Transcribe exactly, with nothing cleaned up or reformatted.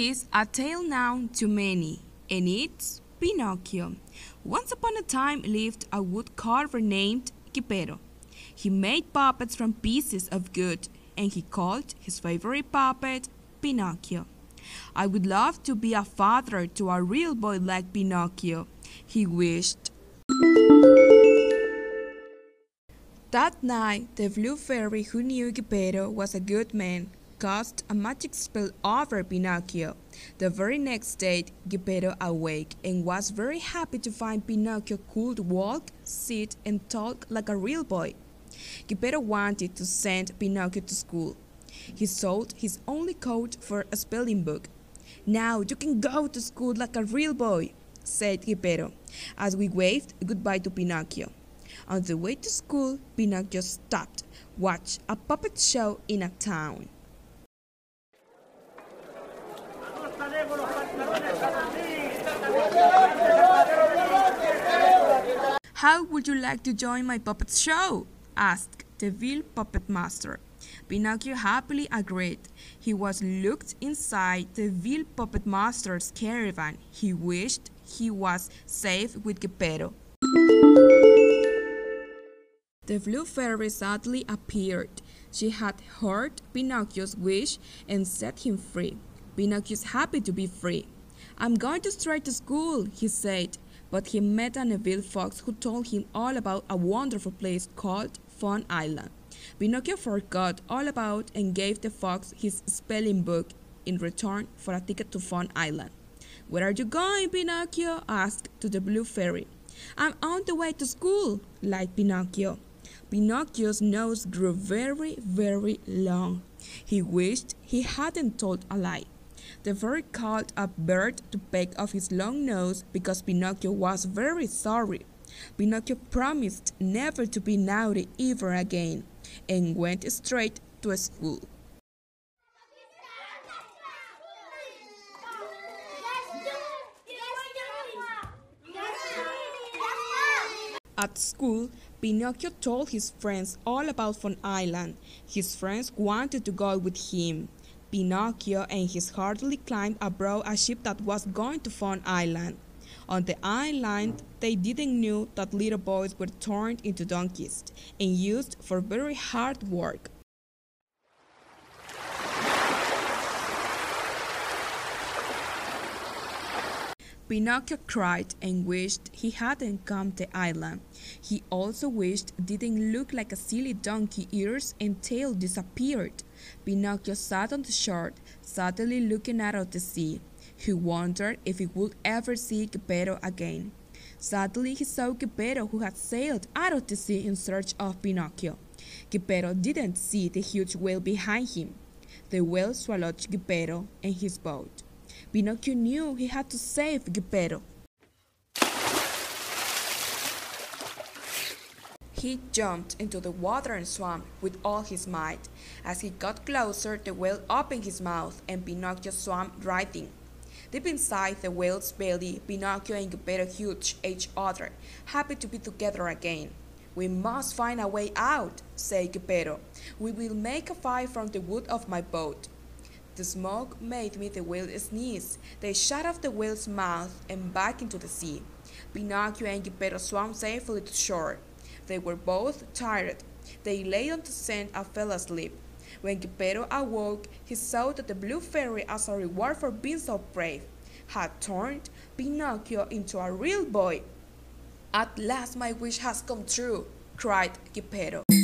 is a tale known to many, and it's Pinocchio. Once upon a time lived a woodcarver named Geppetto. He made puppets from pieces of wood, and he called his favorite puppet Pinocchio. I would love to be a father to a real boy like Pinocchio, he wished. That night, the blue fairy who knew Geppetto was a good man cast a magic spell over Pinocchio. The very next day, Geppetto awoke and was very happy to find Pinocchio could walk, sit, and talk like a real boy. Geppetto wanted to send Pinocchio to school. He sold his only coat for a spelling book. "Now you can go to school like a real boy," said Geppetto, as we waved goodbye to Pinocchio. On the way to school, Pinocchio stopped, watched a puppet show in a town. "How would you like to join my puppet show?" asked the Vil puppet master. Pinocchio happily agreed. He was looked inside the Vil puppet master's caravan. He wished he was safe with Geppetto. The blue fairy suddenly appeared. She had heard Pinocchio's wish and set him free. Pinocchio's happy to be free. "I'm going to straight to school," he said, but he met an evil fox who told him all about a wonderful place called Fun Island. Pinocchio forgot all about and gave the fox his spelling book in return for a ticket to Fun Island. "Where are you going, Pinocchio?" asked to the blue fairy. "I'm on the way to school," lied Pinocchio. Pinocchio's nose grew very, very long. He wished he hadn't told a lie. The fairy called a bird to peck off his long nose because Pinocchio was very sorry. Pinocchio promised never to be naughty ever again and went straight to school. At school, Pinocchio told his friends all about Fun Island. His friends wanted to go with him. Pinocchio and his hardly climbed aboard a ship that was going to Fun Island. On the island, they didn't know that little boys were turned into donkeys and used for very hard work. Pinocchio cried and wished he hadn't come to the island. He also wished it didn't look like a silly donkey. Ears and tail disappeared. Pinocchio sat on the shore, suddenly looking out of the sea. He wondered if he would ever see Geppetto again. Suddenly he saw Geppetto, who had sailed out of the sea in search of Pinocchio. Geppetto didn't see the huge whale behind him. The whale swallowed Geppetto and his boat. Pinocchio knew he had to save Geppetto. He jumped into the water and swam with all his might. As he got closer, the whale opened his mouth and Pinocchio swam right in. Deep inside the whale's belly, Pinocchio and Geppetto hugged each other, happy to be together again. "We must find a way out," said Geppetto. "We will make a fire from the wood of my boat." The smoke made me the whale sneeze. They shut off the whale's mouth and back into the sea. Pinocchio and Geppetto swam safely to shore. They were both tired. They lay on the sand and fell asleep. When Geppetto awoke, he saw that the blue fairy, as a reward for being so brave, had turned Pinocchio into a real boy. "At last my wish has come true," cried Geppetto.